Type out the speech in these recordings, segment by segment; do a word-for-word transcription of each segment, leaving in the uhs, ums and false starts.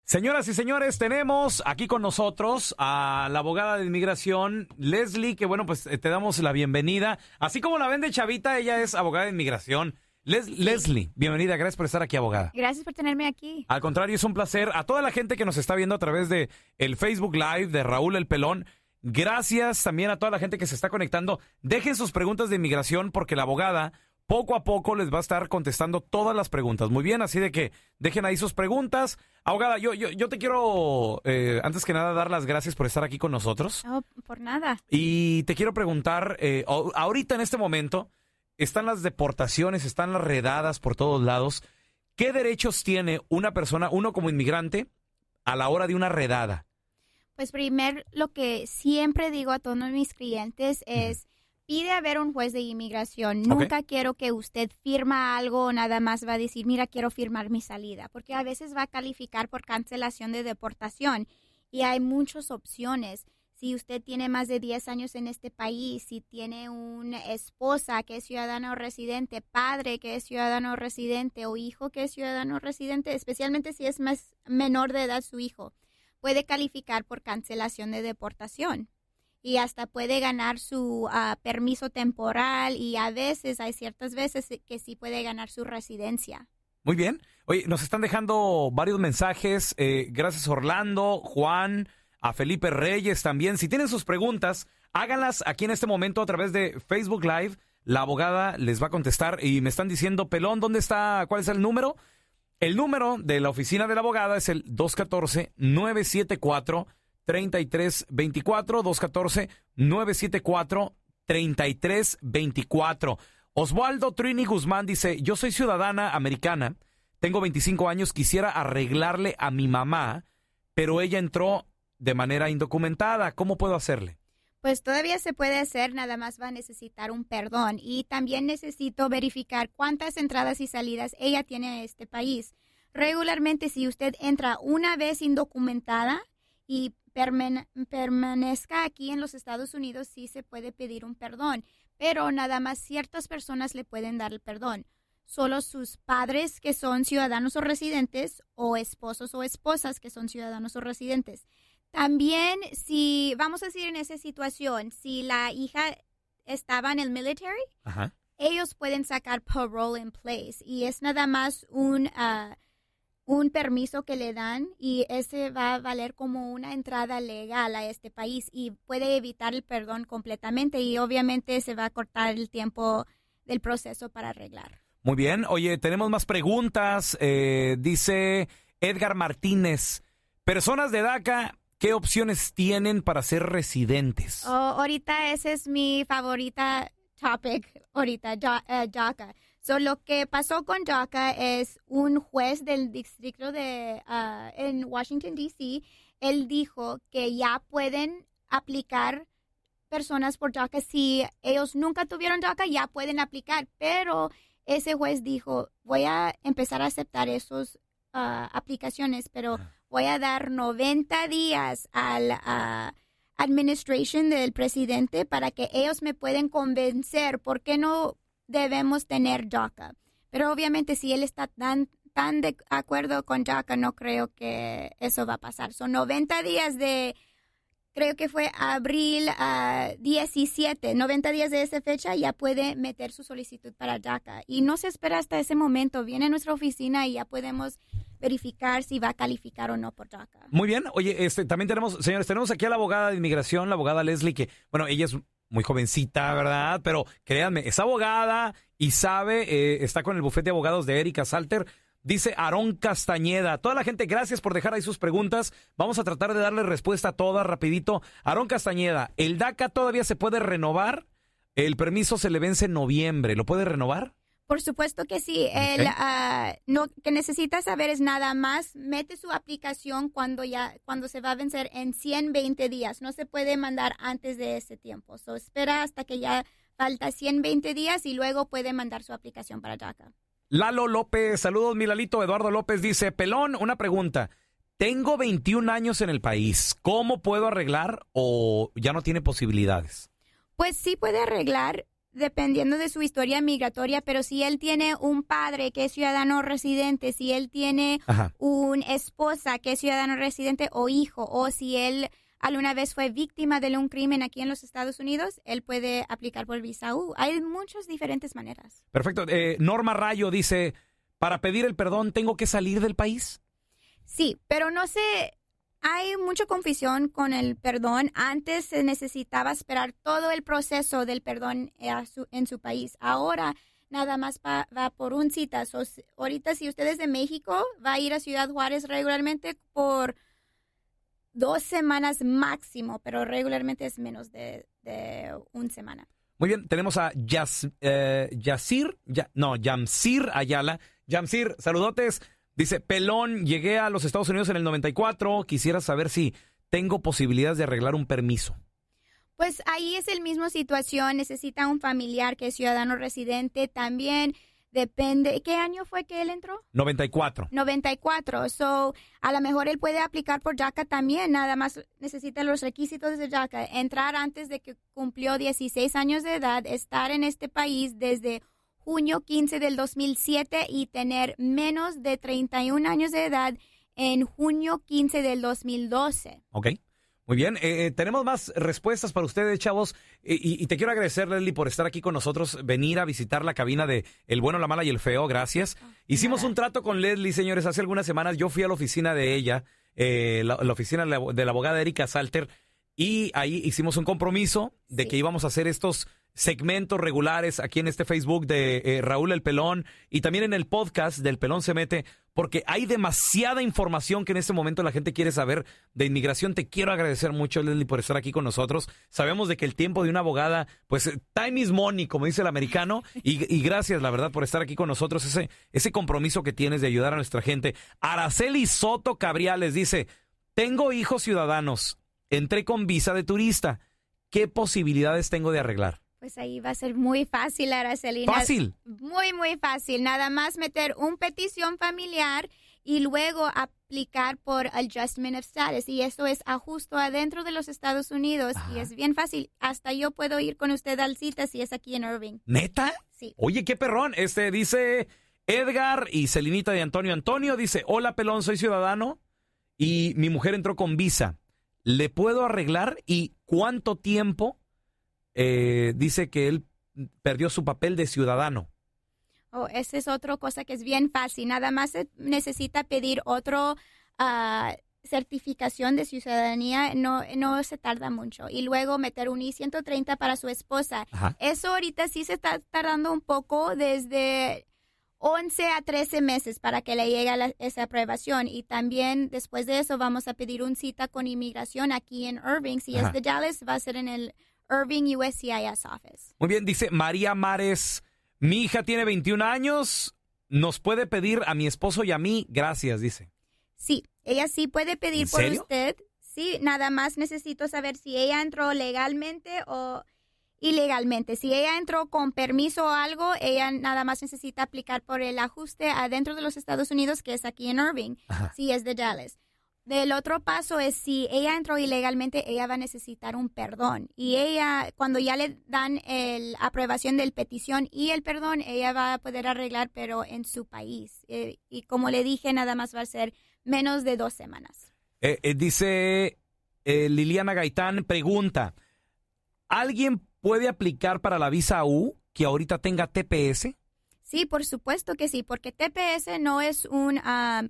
Señoras y señores, tenemos aquí con nosotros a la abogada de inmigración, Leslie, que bueno, pues te damos la bienvenida. Así como la ven de chavita, ella es abogada de inmigración. Les- sí. Leslie, bienvenida, gracias por estar aquí, abogada. Gracias por tenerme aquí. Al contrario, es un placer. A toda la gente que nos está viendo a través de el Facebook Live de Raúl El Pelón, gracias también a toda la gente que se está conectando. Dejen sus preguntas de inmigración porque la abogada poco a poco les va a estar contestando todas las preguntas. Muy bien, así de que dejen ahí sus preguntas. Abogada, yo, yo, yo te quiero, eh, antes que nada, dar las gracias por estar aquí con nosotros. No, por nada. Y te quiero preguntar, eh, ahorita en este momento, están las deportaciones, están las redadas por todos lados. ¿Qué derechos tiene una persona, uno como inmigrante, a la hora de una redada? Pues primero, lo que siempre digo a todos mis clientes es... Uh-huh. Pide a ver un juez de inmigración. Okay. Nunca quiero que usted firma algo o nada más va a decir, mira, quiero firmar mi salida. Porque a veces va a calificar por cancelación de deportación. Y hay muchas opciones. Si usted tiene más de diez años en este país, si tiene una esposa que es ciudadano residente, padre que es ciudadano residente o hijo que es ciudadano residente, especialmente si es más menor de edad su hijo, puede calificar por cancelación de deportación. Y hasta puede ganar su uh, permiso temporal y a veces, hay ciertas veces que sí puede ganar su residencia. Muy bien. Oye, nos están dejando varios mensajes. Eh, gracias Orlando, Juan, a Felipe Reyes también. Si tienen sus preguntas, háganlas aquí en este momento a través de Facebook Live. La abogada les va a contestar y me están diciendo, Pelón, ¿dónde está? ¿Cuál es el número? El número de la oficina de la abogada es el dos uno cuatro, nueve siete cuatro, tres tres dos cuatro, dos uno cuatro, nueve siete cuatro, tres tres dos cuatro. Osvaldo Trini Guzmán dice, yo soy ciudadana americana, tengo veinticinco años, quisiera arreglarle a mi mamá, pero ella entró de manera indocumentada. ¿Cómo puedo hacerle? Pues todavía se puede hacer, nada más va a necesitar un perdón. Y también necesito verificar cuántas entradas y salidas ella tiene a este país. Regularmente, si usted entra una vez indocumentada y permane- permanezca aquí en los Estados Unidos, sí se puede pedir un perdón, pero nada más ciertas personas le pueden dar el perdón. Solo sus padres que son ciudadanos o residentes o esposos o esposas que son ciudadanos o residentes. También, si vamos a decir en esa situación, si la hija estaba en el military, Ajá. ellos pueden sacar parole in place y es nada más un... Uh, un permiso que le dan y ese va a valer como una entrada legal a este país y puede evitar el perdón completamente y obviamente se va a cortar el tiempo del proceso para arreglar. Muy bien. Oye, tenemos más preguntas. Eh, dice Edgar Martínez, personas de DACA, ¿qué opciones tienen para ser residentes? Oh, ahorita ese es mi favorita topic, ahorita, uh, DACA. So, lo que pasó con DACA es un juez del distrito de uh, en Washington, D C, él dijo que ya pueden aplicar personas por DACA. Si ellos nunca tuvieron DACA, ya pueden aplicar. Pero ese juez dijo, voy a empezar a aceptar esas uh, aplicaciones, pero voy a dar noventa días al... Uh, administration del presidente para que ellos me pueden convencer por qué no debemos tener DACA. Pero obviamente si él está tan, tan de acuerdo con DACA, no creo que eso va a pasar. Son noventa días de, creo que fue abril uh, diecisiete, noventa días de esa fecha, ya puede meter su solicitud para DACA. Y no se espera hasta ese momento. Viene a nuestra oficina y ya podemos verificar si va a calificar o no por DACA. Muy bien. Oye, este, también tenemos, señores, tenemos aquí a la abogada de inmigración, la abogada Leslie, que, bueno, ella es muy jovencita, ¿verdad? Pero créanme, es abogada y sabe, eh, está con el bufete de abogados de Erika Salter. Dice Aarón Castañeda. Toda la gente, gracias por dejar ahí sus preguntas. Vamos a tratar de darle respuesta a todas rapidito. Aarón Castañeda, ¿el DACA todavía se puede renovar? El permiso se le vence en noviembre. ¿Lo puede renovar? Por supuesto que sí. El Okay. uh, no que necesita saber es nada más mete su aplicación cuando ya cuando se va a vencer en ciento veinte días. No se puede mandar antes de ese tiempo. So, espera hasta que ya falta ciento veinte días y luego puede mandar su aplicación para DACA. Lalo López, saludos mi Lalito. Eduardo López dice, Pelón, una pregunta. Tengo veintiún años en el país. ¿Cómo puedo arreglar o ya no tiene posibilidades? Pues sí puede arreglar. dependiendo de su historia migratoria, pero si él tiene un padre que es ciudadano residente, si él tiene Ajá. una esposa que es ciudadano residente o hijo, o si él alguna vez fue víctima de un crimen aquí en los Estados Unidos, él puede aplicar por visa U. Hay muchas diferentes maneras. Perfecto. Eh, Norma Rayo dice, para pedir el perdón, ¿tengo que salir del país? Sí, pero no sé, hay mucha confusión con el perdón. Antes se necesitaba esperar todo el proceso del perdón a su- en su país. Ahora nada más va, va por un cita. So, si- ahorita si usted es de México, va a ir a Ciudad Juárez regularmente por dos semanas máximo, pero regularmente es menos de, de una semana. Muy bien, tenemos a Yas, eh, Yasir, ya, no, Yamsir Ayala. Yamsir, saludotes. Dice, pelón, llegué a los Estados Unidos en el noventa y cuatro. Quisiera saber si tengo posibilidades de arreglar un permiso. Pues ahí es el mismo situación. Necesita un familiar que es ciudadano residente. También depende. ¿Qué año fue que él entró? noventa y cuatro. noventa y cuatro. So, a lo mejor él puede aplicar por DACA también. Nada más necesita los requisitos de DACA. Entrar antes de que cumplió dieciséis años de edad, estar en este país desde junio quince del dos mil siete y tener menos de treinta y un años de edad en junio quince del dos mil doce. Ok. Muy bien, eh, eh, tenemos más respuestas para ustedes, chavos, eh, y, y te quiero agradecer, Leslie, por estar aquí con nosotros, venir a visitar la cabina de El Bueno, la Mala y el Feo, gracias. Hicimos nada. un trato con Leslie, señores, hace algunas semanas. Yo fui a la oficina de ella, eh, la, la oficina de la, de la abogada Erika Salter, y ahí hicimos un compromiso de Sí. que íbamos a hacer estos segmentos regulares aquí en este Facebook de eh, Raúl el Pelón y también en el podcast del Pelón se mete, porque hay demasiada información que en este momento la gente quiere saber de inmigración. Te quiero agradecer mucho, Leslie, por estar aquí con nosotros. Sabemos de que el tiempo de una abogada, pues time is money, como dice el americano, y, y gracias, la verdad, por estar aquí con nosotros, ese, ese compromiso que tienes de ayudar a nuestra gente. Araceli Soto Cabriales dice, tengo hijos ciudadanos, entré con visa de turista, ¿qué posibilidades tengo de arreglar? Pues ahí va a ser muy fácil, Aracelina. Fácil. Muy, muy fácil. Nada más meter una petición familiar y luego aplicar por Adjustment of Status. Y eso es ajusto adentro de los Estados Unidos. Ajá. Y es bien fácil. Hasta yo puedo ir con usted al cita si es aquí en Irving. ¿Neta? Sí. Oye, qué perrón. Este dice Edgar y Celinita de Antonio. Antonio dice, hola Pelón, soy ciudadano y mi mujer entró con visa. ¿Le puedo arreglar? ¿Y cuánto tiempo? Eh, dice que él perdió su papel de ciudadano. Oh, esa es otra cosa que es bien fácil. Nada más se necesita pedir otro ah, certificación de ciudadanía. No, no se tarda mucho. Y luego meter un I ciento treinta para su esposa. Ajá. Eso ahorita sí se está tardando un poco, desde once a trece meses para que le llegue la- esa aprobación. Y también después de eso vamos a pedir una cita con inmigración aquí en Irving. Si Ajá. es de Dallas, va a ser en el Irving U S C I S office. Muy bien, dice María Mares, mi hija tiene veintiún años, nos puede pedir a mi esposo y a mí, gracias, dice. Sí, ella sí puede pedir ¿En por serio? usted. Sí, nada más necesito saber si ella entró legalmente o ilegalmente. Si ella entró con permiso o algo, ella nada más necesita aplicar por el ajuste adentro de los Estados Unidos, que es aquí en Irving, Ajá. si es de Dallas. Del otro paso es si ella entró ilegalmente, ella va a necesitar un perdón. Y ella, cuando ya le dan la aprobación del petición y el perdón, ella va a poder arreglar, pero en su país. Eh, y como le dije, nada más va a ser menos de dos semanas. Eh, eh, dice eh, Liliana Gaitán, pregunta, ¿alguien puede aplicar para la visa U que ahorita tenga T P S? Sí, por supuesto que sí, porque T P S no es un um,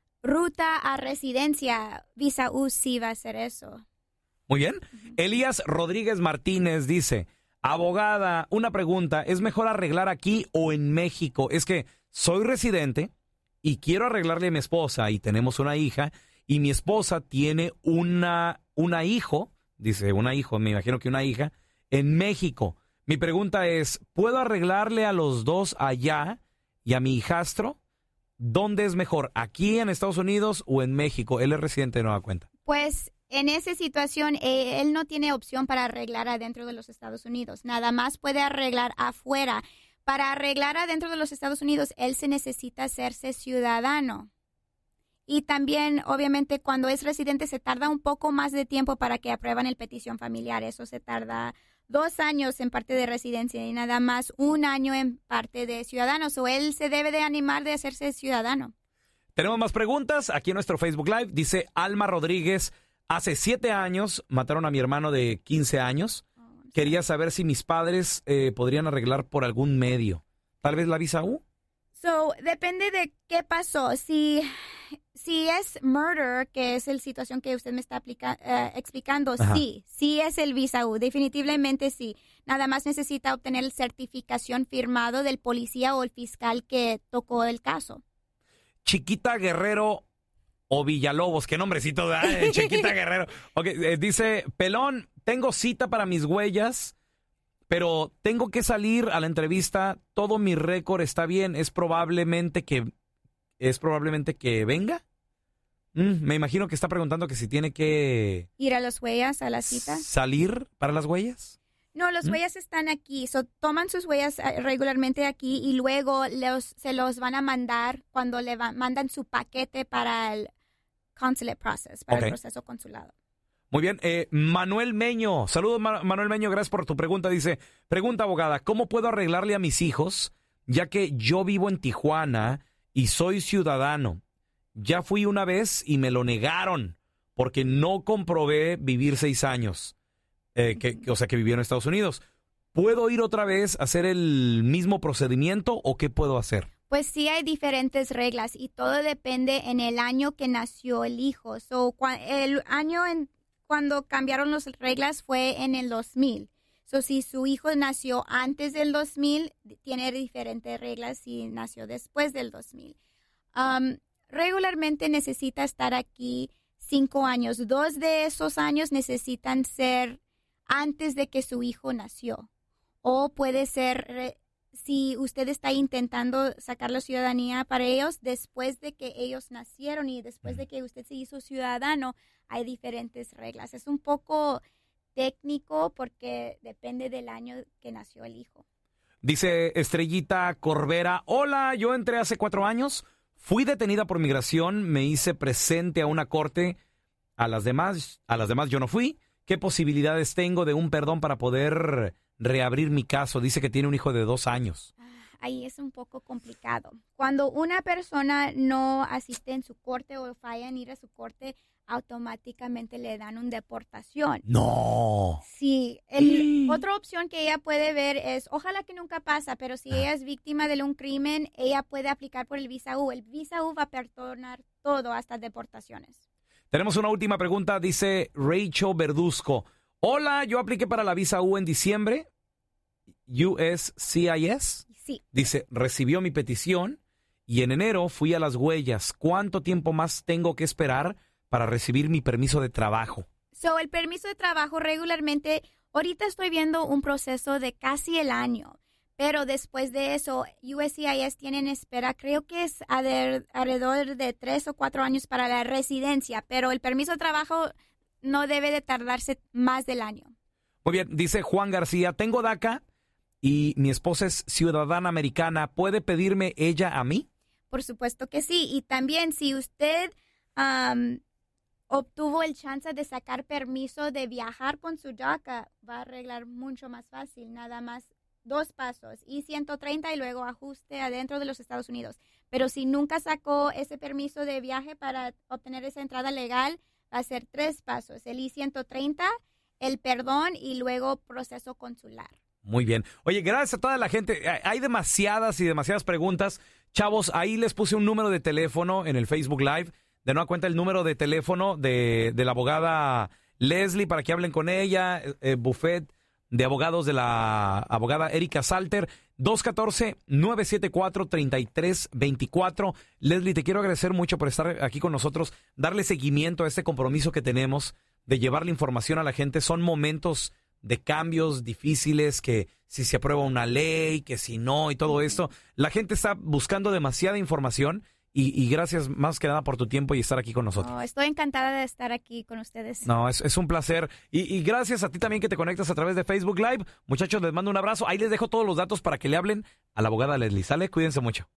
ruta a residencia. Visa U sí va a ser eso. Muy bien. Elías Rodríguez Martínez dice, abogada, una pregunta, ¿es mejor arreglar aquí o en México? Es que soy residente y quiero arreglarle a mi esposa y tenemos una hija y mi esposa tiene una, una hijo, dice una hijo, me imagino que una hija, en México. Mi pregunta es, ¿puedo arreglarle a los dos allá y a mi hijastro? ¿Dónde es mejor, aquí en Estados Unidos o en México? Él es residente de Nueva Cuenta. Pues en esa situación, eh, él no tiene opción para arreglar adentro de los Estados Unidos. Nada más puede arreglar afuera. Para arreglar adentro de los Estados Unidos, él se necesita hacerse ciudadano. Y también, obviamente, cuando es residente se tarda un poco más de tiempo para que aprueban el petición familiar. Eso se tarda dos años en parte de residencia y nada más un año en parte de ciudadano. O él se debe de animar de hacerse ciudadano. Tenemos más preguntas aquí en nuestro Facebook Live. Dice Alma Rodríguez, hace siete años mataron a mi hermano de quince años. Quería saber si mis padres eh, podrían arreglar por algún medio. ¿Tal vez la visa U? So, depende de qué pasó. Si, si es murder, que es la situación que usted me está aplica, uh, explicando, Ajá. sí, sí es el visa U, definitivamente sí. Nada más necesita obtener certificación firmado del policía o el fiscal que tocó el caso. Chiquita Guerrero o Villalobos, qué nombrecito da, eh, Chiquita Guerrero. Okay, eh, dice, Pelón, tengo cita para mis huellas, pero tengo que salir a la entrevista. Todo mi récord está bien. Es probablemente que es probablemente que venga. Mm, me imagino que está preguntando que si tiene que ir a las huellas a la cita. ¿Salir para las huellas? No, las ¿Mm? huellas están aquí. So, toman sus huellas regularmente aquí y luego los, se los van a mandar cuando le va, mandan su paquete para el consulate process, para okay. el proceso consulado. Muy bien, eh, Manuel Meño, saludos Ma- Manuel Meño, gracias por tu pregunta. Dice, pregunta abogada, ¿cómo puedo arreglarle a mis hijos ya que yo vivo en Tijuana y soy ciudadano? Ya fui una vez y me lo negaron porque no comprobé vivir seis años, eh, que, que, o sea que viví en Estados Unidos. ¿Puedo ir otra vez a hacer el mismo procedimiento o qué puedo hacer? Pues sí hay diferentes reglas y todo depende en el año que nació el hijo. So, cua- el año en Cuando cambiaron las reglas fue en el dos mil. So, si su hijo nació antes del dos mil, tiene diferentes reglas si nació después del dos mil. Um, regularmente necesita estar aquí cinco años. Dos de esos años necesitan ser antes de que su hijo nació. O puede ser, re- si usted está intentando sacar la ciudadanía para ellos, después de que ellos nacieron y después de que usted se hizo ciudadano, hay diferentes reglas. Es un poco técnico porque depende del año que nació el hijo. Dice Estrellita Corbera, hola, yo entré hace cuatro años, fui detenida por migración, me hice presente a una corte, a las demás, a las demás yo no fui. ¿Qué posibilidades tengo de un perdón para poder reabrir mi caso? Dice que tiene un hijo de dos años. Ahí es un poco complicado. Cuando una persona no asiste en su corte o falla en ir a su corte, automáticamente le dan una deportación. ¡No! Sí. El, otra opción que ella puede ver es, ojalá que nunca pasa, pero si ella es víctima de un crimen, ella puede aplicar por el visa U. El visa U va a perdonar todo, hasta deportaciones. Tenemos una última pregunta, dice Rachel Verduzco. Hola, yo apliqué para la visa U en diciembre. U S C I S. Sí. Dice, recibió mi petición y en enero fui a las huellas. ¿Cuánto tiempo más tengo que esperar para recibir mi permiso de trabajo? So, el permiso de trabajo regularmente, ahorita estoy viendo un proceso de casi el año, pero después de eso, U S C I S tiene en espera, creo que es alrededor de tres o cuatro años para la residencia, pero el permiso de trabajo no debe de tardarse más del año. Muy bien, dice Juan García, tengo DACA y mi esposa es ciudadana americana, ¿puede pedirme ella a mí? Por supuesto que sí, y también si usted um, obtuvo el chance de sacar permiso de viajar con su DACA, va a arreglar mucho más fácil, nada más dos pasos, I ciento treinta y luego ajuste adentro de los Estados Unidos. Pero si nunca sacó ese permiso de viaje para obtener esa entrada legal, va a ser tres pasos, el I ciento treinta, el perdón y luego proceso consular. Muy bien. Oye, gracias a toda la gente. Hay demasiadas y demasiadas preguntas. Chavos, ahí les puse un número de teléfono en el Facebook Live. De nueva cuenta el número de teléfono de, de la abogada Leslie para que hablen con ella. Eh, buffet de abogados de la abogada Erika Salter. dos uno cuatro, nueve siete cuatro, tres tres dos cuatro. Leslie, te quiero agradecer mucho por estar aquí con nosotros. Darle seguimiento a este compromiso que tenemos de llevar la información a la gente. Son momentos de cambios difíciles, que si se aprueba una ley, que si no y todo esto. La gente está buscando demasiada información y, y gracias más que nada por tu tiempo y estar aquí con nosotros. Oh, estoy encantada de estar aquí con ustedes. No, es, es un placer. Y, y gracias a ti también que te conectas a través de Facebook Live. Muchachos, les mando un abrazo. Ahí les dejo todos los datos para que le hablen a la abogada Leslie. ¿Sale? Cuídense mucho.